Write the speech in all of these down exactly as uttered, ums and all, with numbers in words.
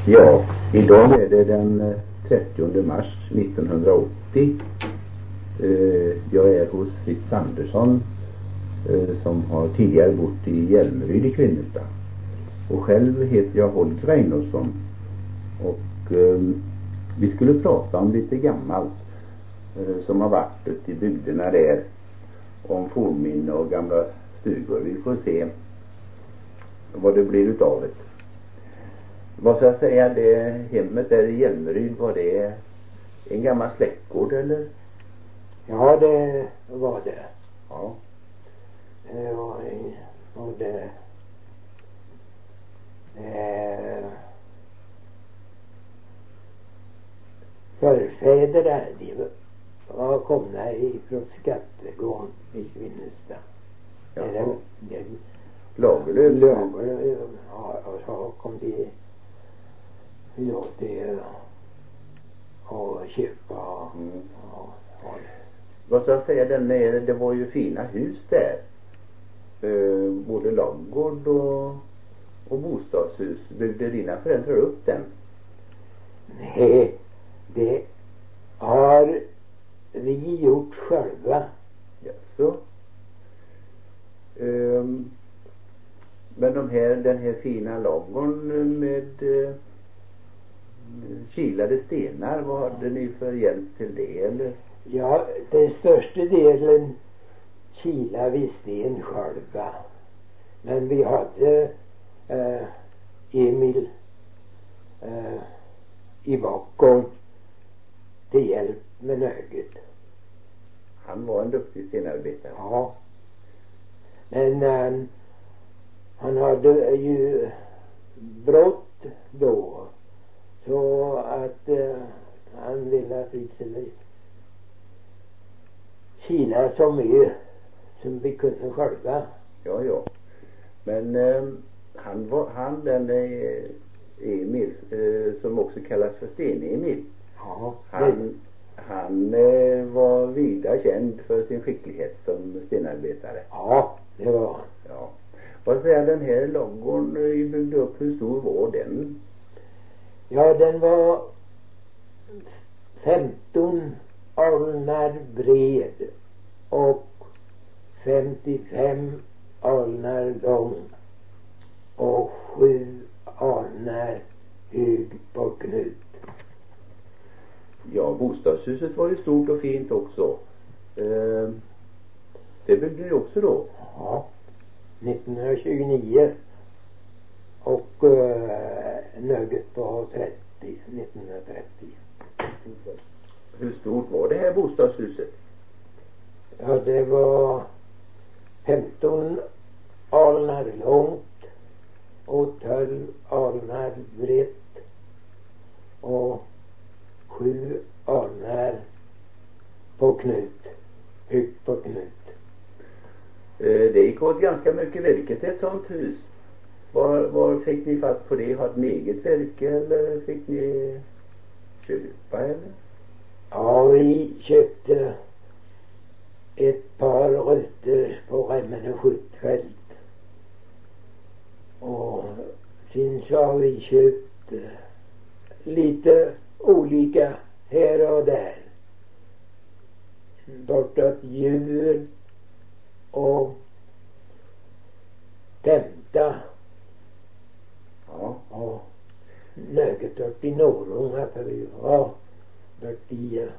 Ja, idag är det den trettionde mars nittonhundraåttio. Jag är hos Fritz Andersson som har tidigare bott i Hjälmeryd i Kvinnestad. Och själv heter jag Holger Einarsson. Och eh, vi skulle prata om lite gammalt eh, som har varit ute i bygderna där. Om fornminne och gamla stugor. Vi får se vad det blir utav det. Vad ska jag säga, det hemmet där i Hjälmeryd, var det en gammal släktgård eller? Ja, det var det. Ja. Det var och det eh, förfäder de var komna ifrån Skattegården i Kvinnestad. Ja. Det, det, Lagerlöf? Lagerlöf, ja, och så kom de ja, till och köpa. Mm. Ja, ja. Vad ska jag säga, den är, det var ju fina hus där. Eh, både ladugård och, och bostadshus. Byggde dina föräldrar upp den? Nej, det har vi gjort själva. Jaså? Um, men de här, den här fina ladugården med eh, kilade stenar, vad hade ni för hjälp till det eller? Ja, den största delen kila vi sten själva. Men vi hade eh, Emil eh, i bakom till hjälp med nöget. Han var en duktig stenarbetare. Ja. Men eh, han hade ju brott då. Så att eh, han ville att vi skulle kila så mycket som vi kunde själva. Ja, ja. Men eh, han var, han den eh, Emil, eh, som också kallas för Sten-Emil. Ja. Han, han eh, var vida känd för sin skicklighet som stenarbetare. Ja, det var han. Ja. Vad säger den här ladugården ni byggde upp, hur stor var den? Ja, den var femton alnar bred och femtiofem alnar lång och sju alnar hög på knut. Ja, bostadshuset var ju stort och fint också. Eh, det byggde ni också då? Ja, nittonhundratjugonio och eh, nöget på trettio, nittonhundratrettio. Hur stort var det här bostadshuset? Ja, det var femton alnar långt och tolv alnar brett och sju alnar på knut, högt på knut. Eh, det gick åt ganska mycket virke till ett sånt hus. Var, var fick ni fatt på det? Hade ni eget virke eller fick ni köpa eller? Ja, vi köpte ett par rutor på Remmene skjutfält. Och sen så har vi köpt eh, lite olika här och där. Bortåt djur och Tämta. Ja. Och nöget upp i Norrunga för vi var bort i uh,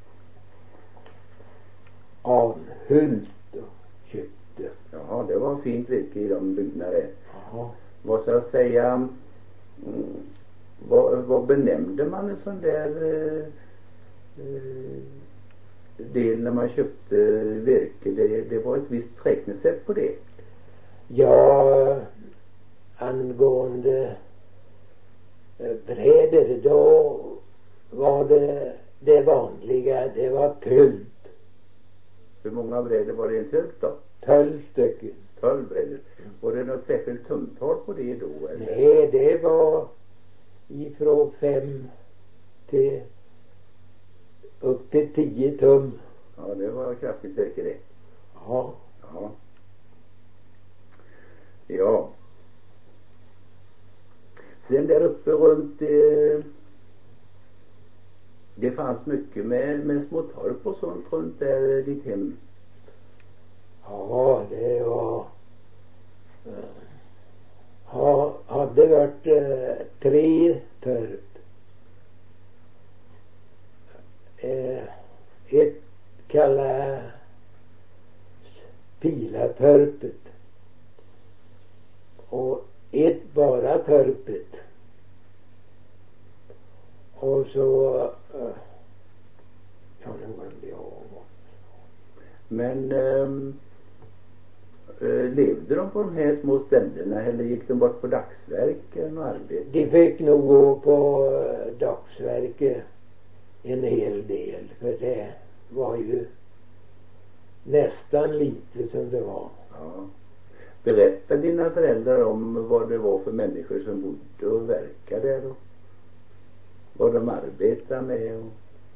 Arnhult och köpte. Jaha, det var fint virke i de byggnader. Jaha. Vad ska jag säga, mm, vad, vad benämnde man en sån där eh, eh, del när man köpte virke? Det, det var ett visst räknesätt på det. Ja, angående eh, bräder då var det det vanliga, det var tölv. Hur många brädor var det i en tölv då? Tölv stycken. Tolv brädor. Var det något särskilt tumtal på det då? Eller? Nej, det var ifrån fem till upp till tio tum. Ja, det var kraftigt virke det. Ja. Ja. Ja. Sen där uppe runt eh, det fanns mycket med, med små torp och sånt runt där ditt hem. Ja, det var eh, ha, hade varit eh, tre torp. Eh, ett kallas Pilatorpet och ett bara torpet. Och så eh, ja, nu glömde jag om. Men ähm, äh, levde de på de här små ställena eller gick de bort på dagsverken och arbete? De fick nog gå på eh, dagsverke en hel del, för det var ju nästan lite som det var. Ja. Berätta dina föräldrar om vad det var för människor som bodde och verkade där och vad de arbetade med och...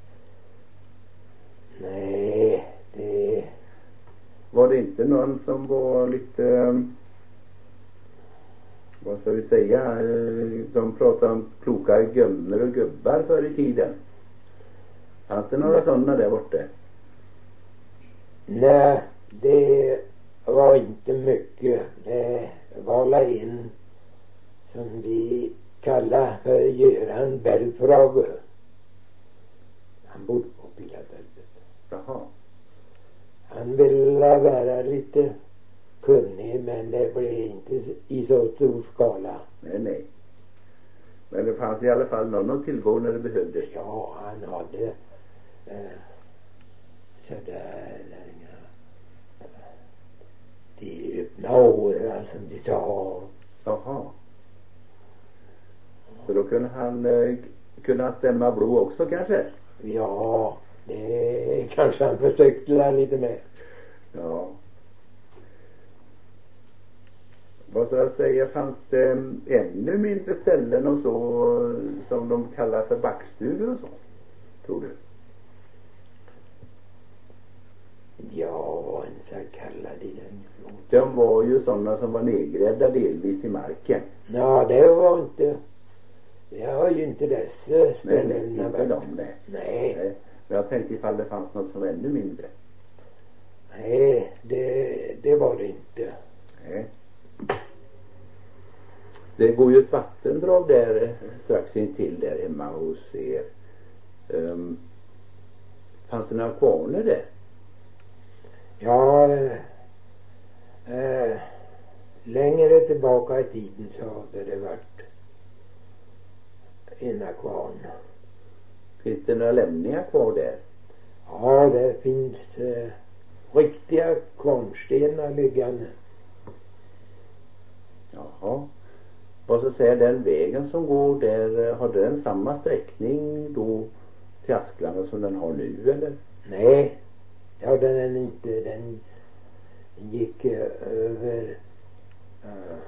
Nej, det... Var det inte någon som var lite, vad ska vi säga, de pratade om kloka gömmer och gubbar förr i tiden? Fanns det några sådana där borta? Nej, det var inte mycket. Det var la in som vi kallar för Göran Belfrage. Han bodde på Pilatorpet. Jaha. Han ville vara lite kunnig, men det blev inte i så stor skala. Nej, nej. Men det fanns i alla fall någon att tillgå när det behövdes. Ja, han hade eh, sådär eh, de öppna åren som de sa. Jaha. Så då kunde han eh, kunde han stämma blod också kanske? Ja, det kanske han försökte lära lite med. Ja. Vad ska jag säga, fanns det ännu mindre ställen och så som de kallar för backstugor och så? Tror du? Ja, en så kallade den. De var ju sådana som var nedgrävda delvis i marken. Ja, det var inte... Det har ju inte dessa ställen. Nej, nej, inte de, nej. Nej. nej. Men jag tänkte ifall det fanns något som var ännu mindre. Nej, det, det var det inte. Nej. Det går ju ett vattendrag där strax intill där hemma hos er. Um, fanns det några kvarnar där? Ja, eh, eh, längre tillbaka i tiden så hade det varit ena kvarn. Finns det några lämningar kvar där? Ja, det finns eh, riktiga kvarnstenar liggande. Jaha. Vad så säger den vägen som går där, har den samma sträckning då till Asklanda som den har nu eller? Nej, det hade den inte. Den gick eh, över uh,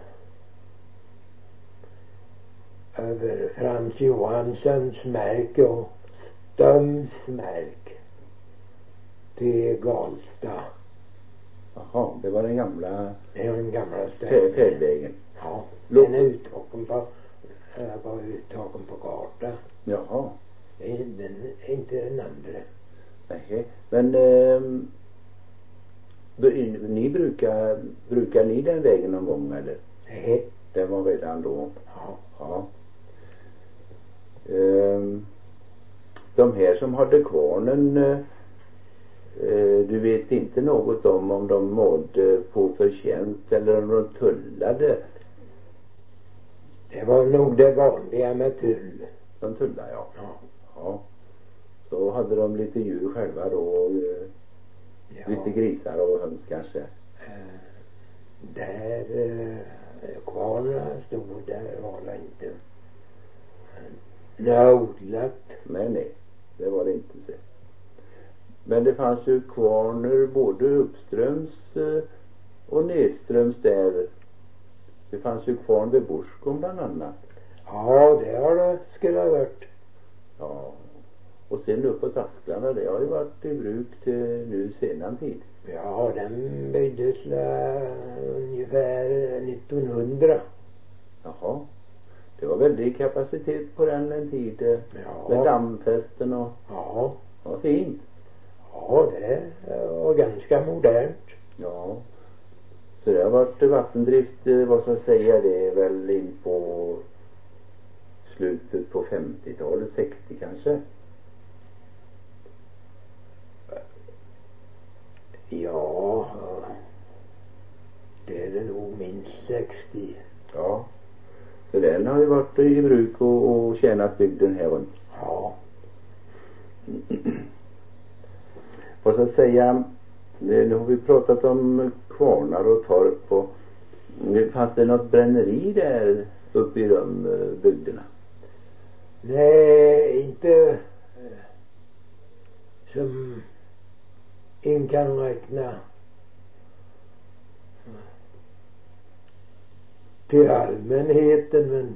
över Frans Johanssons märke och Stöms märk till Galsta. Jaha, det var den gamla Det var den gamla stället. färdvägen. Ja, den är uttagen på äh, var uttagen på karta. Jaha. Det är, den är inte den andra. Nej, men eh, ni brukar brukar ni den vägen någon gång eller? Nej. Den var redan då. Ja. Ja. Eh, de här som hade kvarnen, eh, du vet inte något om om de mådde på förtjänst eller om de tullade? Det var nog det vanliga med tull. De tullade, ja. Ja. Ja. Så hade de lite djur själva då och, eh, Ja. lite grisar och höns kanske. Eh, där eh, kvarna stod, där var det inte eh, odlat. Nej, nej. Det var det inte så. Men det fanns ju kvarner både uppströms eh, och nedströms där. Det fanns ju kvarn vid Borskom bland annat. Ja, det har det skulle ha varit. Ja. Och sen uppåt Asklanda, det har ju varit i bruk till nu sedan tid. Ja, den byggdes uh, ungefär nittonhundra. Jaha. Det var väldigt väldig kapacitet på den en tid. Eh, Ja. med dammfästen och... Ja. Vad fint. Ja, det var ganska modernt. Ja. Så det har varit vattendrift, eh, vad ska jag säga, det är väl in på slutet på femtiotalet, sextio kanske. Ja, det är det nog minst sextio. Ja. Så den har ju varit i bruk och, och tjänat bygden här runt. Ja. Vad ska jag säga, nu har vi pratat om kvarnar och torp och fanns det något bränneri där uppe i de uh, bygderna? Nej, inte eh, som en kan räkna till allmänheten, men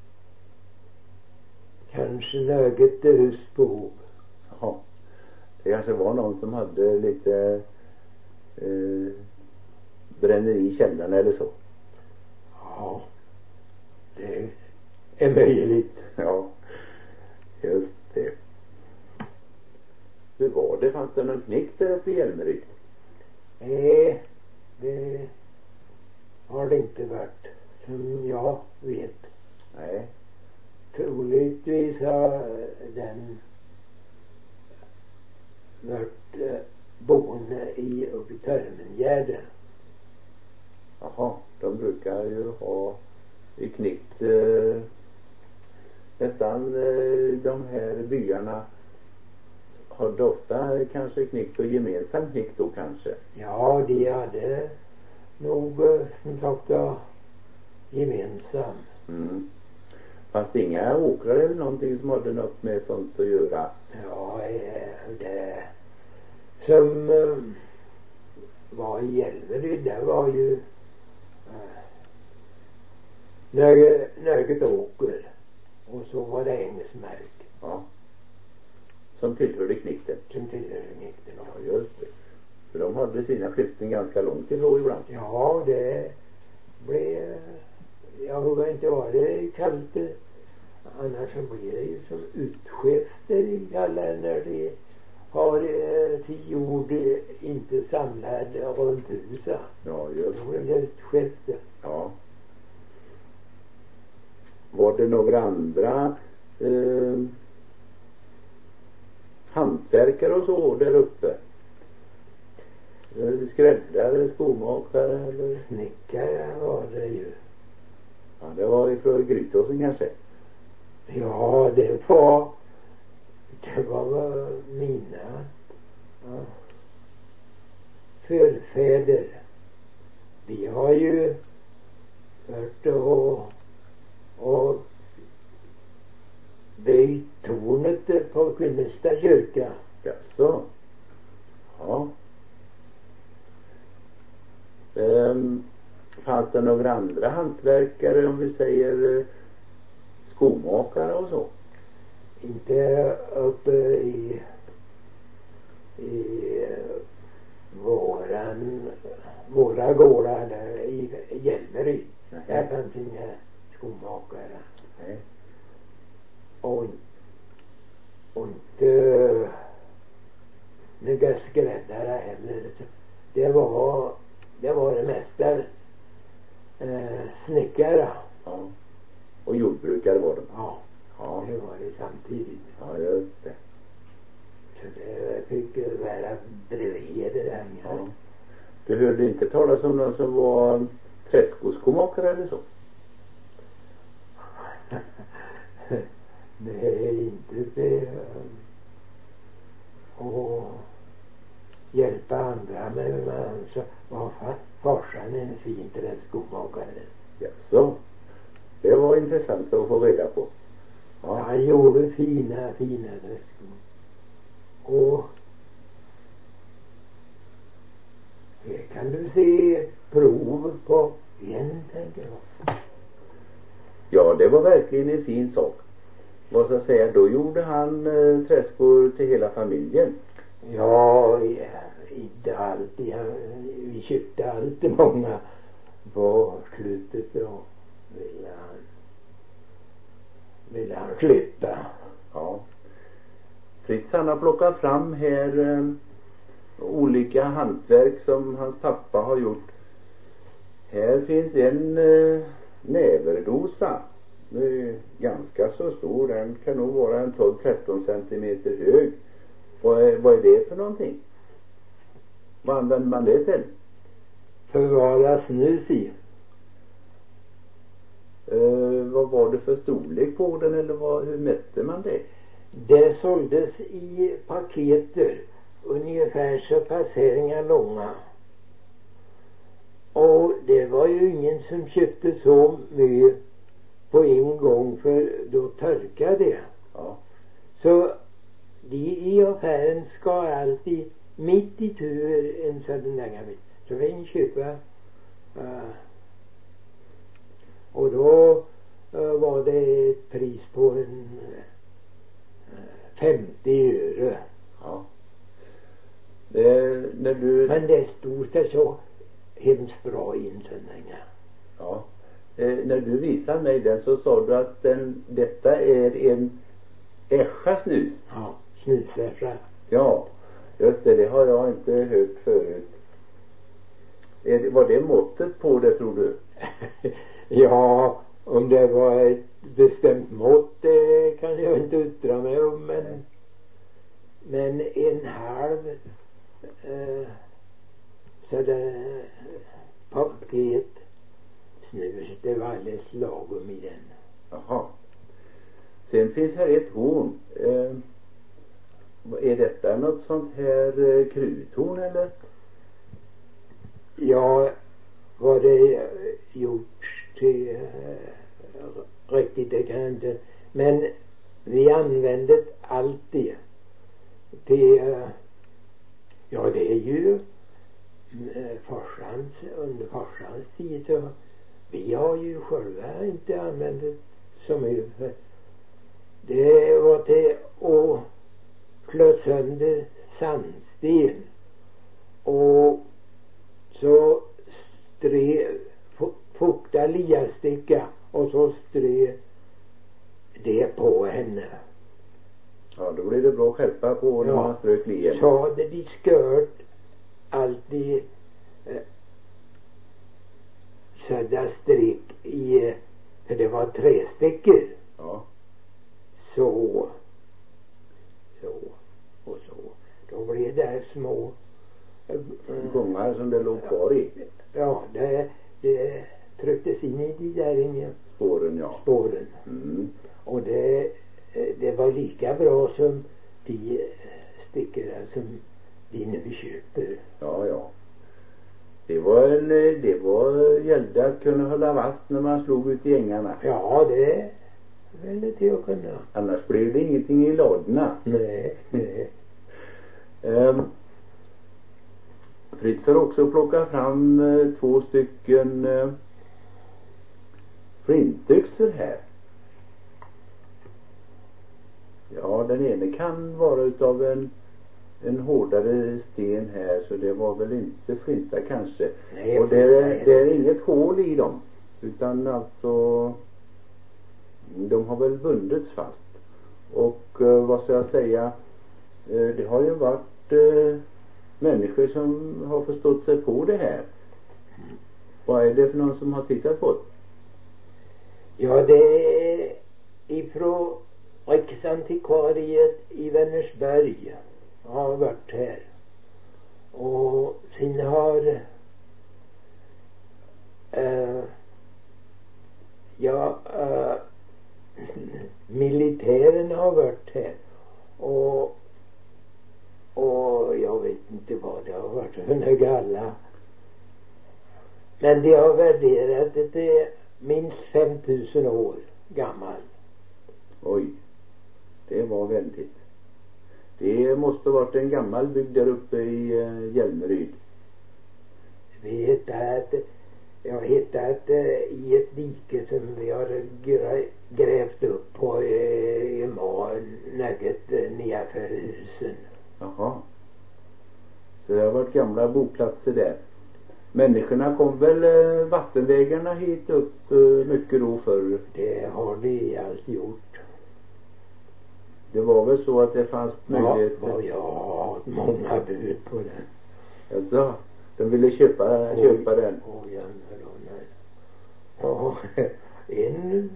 kanske något till husbehov. Ja, det kanske var någon som hade lite eh, bränneri i källaren eller så. Ja, det är möjligt. Ja, just det. Hur var det? Fanns det någon knick där uppe i Hjälmeryd? Nej, det har det inte varit som jag vet. Nej. Troligtvis har den varit eh, boende i uppe i Törmengärden. Jaha, de brukar ju ha i knick eh, nästan eh, de här byarna har ofta kanske knick och gemensam knick då kanske. Ja, de hade nog eh, som sagt ja, gemensam. Mm. Fast det inga åkrar eller någonting som hade något med sånt att göra? Ja, eh, det som eh, var i Hjälmeryd, det var ju eh, något, något åker och så var det ängsmark. Ja. Som tillhörde knickten? Som tillhörde knickten. Ja, just det. För de hade sina skiften ganska långt ifrån ibland. Ja, det blev, jag vågar inte vara det kallt, annars så blir det ju som utskifter i alla när de har eh, till jord inte samlad runt huset. Ja, just det. Då blir det utskifter. Ja. Var det några andra eh, hantverkare och så där uppe? Skräddare, skomakare eller? Snickare var det ju. Ja, det var ifrån Grytåsen kanske? Ja, det var det var mina ja, förfäder. Vi har ju varit och och böjt tornet på Kvinnesta kyrka. Jaså? Ja. Um, fanns det några andra hantverkare, om vi säger eh, skomakare och så? Inte uppe i i våran våra gårdar där i Hjälmeryd. Där fanns inga skomakare. Nej. Och, och inte några skräddare heller. Det var det var det mesta eh, snickare. Ja. Och jordbrukare var de? Ja. Ja. Det var det samtidigt. Ja, just det. Så det fick vara bredvid det där. Ja. Du hörde inte talas om någon som var träskoskomakare eller så? Nej, inte det. Och hjälpa andra med man så var farsan en fin träskomakare. Jaså, det var intressant att få reda på. Ja. Han gjorde fina, fina träskor. Och det kan du se prov på igen, tänker jag. Ja, det var verkligen en fin sak. Vad ska jag säga, då gjorde han eh, träskor till hela familjen. Ja, ja inte alltid. Ja, vi köpte alltid många på slutet då. Ville han klippa. Ja. Fritz han har plockat fram här eh, olika hantverk som hans pappa har gjort. Här finns en eh, näverdosa. Den är ganska så stor. Den kan nog vara en tolv till tretton centimeter hög. Vad är, vad är det för någonting? Vad använder man det till? Förvara snus i. Eh, vad var det för storlek på den, eller vad, hur mätte man det? Det såldes i paketer, ungefär så passeringar långa. Och det var ju ingen som köpte så mycket på en gång, för då törkade det. Ja. Så de i affären ska alltid mitt i tur en sådan där gammal. Så vi köpa uh, och då uh, var det ett pris på en uh, femtio öre. Ja. Det, när du... Men det stod sig så hemskt bra i en sån där. Ja. Eh, när du visade mig den så sa du att den, detta är en äscha snus. Ja, snusäscha. Ja, just det, det har jag inte hört förut. Är det, var det måttet på det, tror du? Ja, om det var ett bestämt mått, det kan jag inte yttra mig om, men, men en halv eh, så det paket snus, det var alldeles lagom i den. Jaha. Sen finns här ett horn. Eh, är detta något sånt här eh, kruthorn, eller? Ja, vad det gjorts till eh, riktigt, det kan jag inte. Men vi använde alltid till, eh, ja det är ju eh, farsans, under farsans tid så vi har ju själva inte använt det så mycket. Det var till att slå sönder sandsten och så strö fukta liasticka och så strö det på henne. Ja, då blir det bra skärpa på när ja, man strök lien. Så hade de skört alltid eh, sådär streck i, för det var tre stycken. Ja. Så så och så. Då blev det små äh, gångar som det låg kvar i. Ja, det, det trycktes in i de där inne spåren, ja. Spåren. Mm. Och det, det var lika bra som de stickor som de nu köper. Ja, ja. Det var en, det var gällde att kunna hålla fast när man slog ut i ängarna. Ja, det väl till att kunna. Annars blev det ingenting i ladorna. Nej, nej. um, Fritz har också plockat fram uh, två stycken uh, flintyxor här. Ja, den ena kan vara utav en en hårdare sten här, så det var väl inte flinta kanske. Nej, och det är, det är inget hål i dem, utan alltså de har väl bundits fast. Och uh, vad ska jag säga, uh, det har ju varit uh, människor som har förstått sig på det här. Vad är det för någon som har tittat på det? Ja, det är ifrån Riksantikvariet i Vänersberg har varit här. Och sen har äh, ja äh, militären har varit här. Och och jag vet inte vad det har varit för en galla. Men de har värderat det till minst femtusen år gammal. Oj, det var väldigt. Det måste ha varit en gammal bygd där uppe i uh, Hjälmeryd. Vi hittat, jag har hittat uh, i ett dike som vi har grä, grävt upp på uh, i något uh, nedanför husen. Jaha. Så det har varit gamla boplatser där. Människorna kom väl uh, vattenvägarna hit upp uh, mycket då förr? Det har de allt gjort. Det var väl så att det fanns möjligheter. Ja, jag har många bud på den. Alltså, de ville köpa, Oj, köpa den. Oj, jämnar då, nej. Ja, en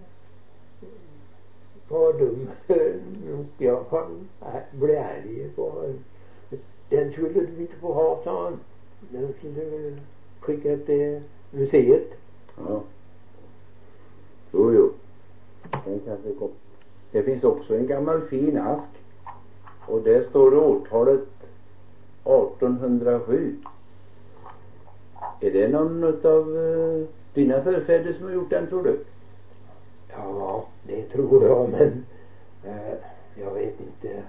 var dum. Jag blev ärlig på. Den skulle du inte få ha, sa han. Den skulle skicka till museet. Ja. Jo, jo. Den kanske kom. Det finns också en gammal fin ask. Och där står det årtalet artonhundrasju. Är det någon av uh, dina förfäder som har gjort den, tror du? Ja, det tror jag, men uh, jag vet inte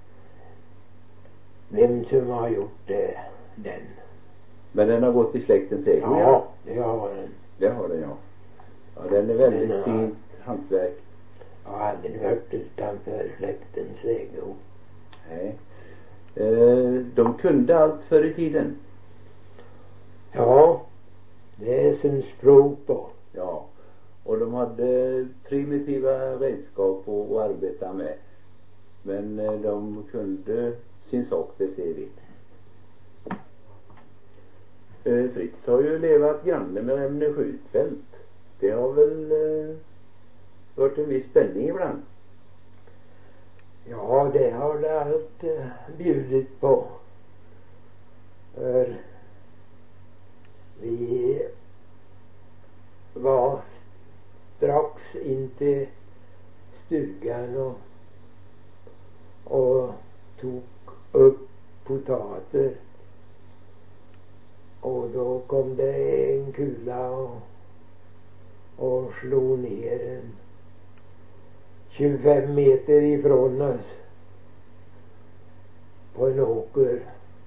vem som har gjort uh, den. Men den har gått i släktens ägo. Ja, ja, det har den. Det har den, ja. Ja, den är väldigt den, fint hantverk. Jag har aldrig varit utanför släktens ägo. Nej. Eh, de kunde allt förr i tiden. Ja, det är som språk på. Ja, och de hade primitiva redskap att, att arbeta med. Men eh, de kunde sin sak, det ser vi. Eh, Fritz har ju levat granne med Remne skjutfält. Det har väl eh, varit en viss spänning ibland. Ja, det har det allt uh, bjudit på. För vi var strax in till stugan och, och tog upp potater. Och då kom det en kula och, och slog ner en tjugofem meter ifrån oss på en åker.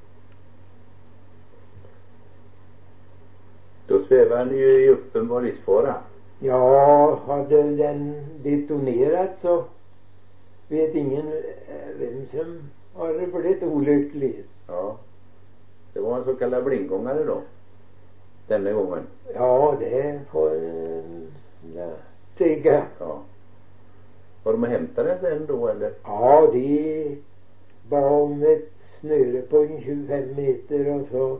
Då svävar ni ju i uppenbar livsfara. Ja, hade den detonerat så vet ingen vem som har blivit olycklig. Ja. Det var en så kallad blindgångare då. Denna gången. Ja, det får jag säga. Ja. Var de hämtade den sen då, eller? Ja, de bad om ett snöre på en tjugofem meter och så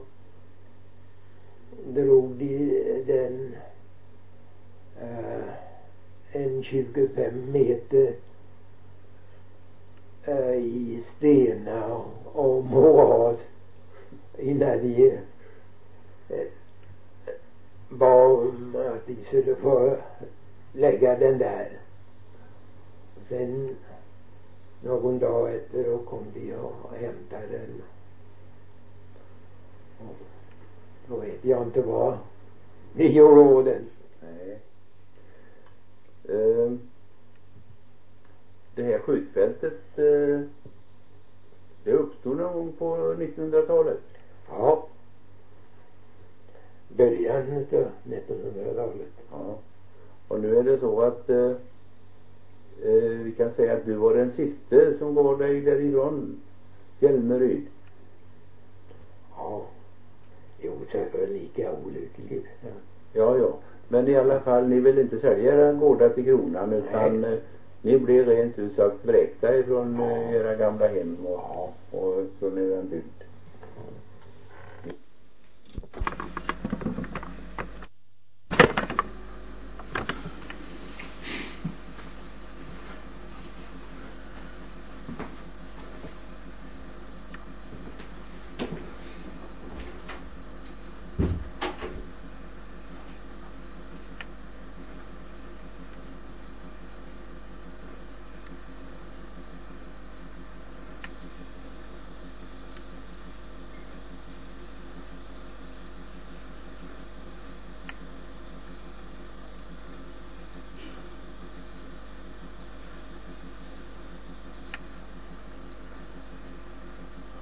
drog de den uh, en tjugofem meter uh, i stena och, och mås innan de uh, bad om att de skulle få lägga den där. Sen någon dag efter då kom de och hämtade den. Och då vet jag inte vad de gjorde åt den. Nej. Uh, det här skjutfältet uh, det uppstod någon gång på nittonhundratalet. Ja. Början av nittonhundratalet. Ja. Och nu är det så att uh, uh, vi kan säga att du var den sista som går dig därifrån Hjälmeryd. Ja. Jo, så är det lika olyckligt. Ja. Ja, ja. Men i alla fall, ni vill inte sälja era gårdar till kronan, utan eh, ni blir rent ut sagt vräkta ifrån eh, era gamla hem och, Ja. och från era bygd.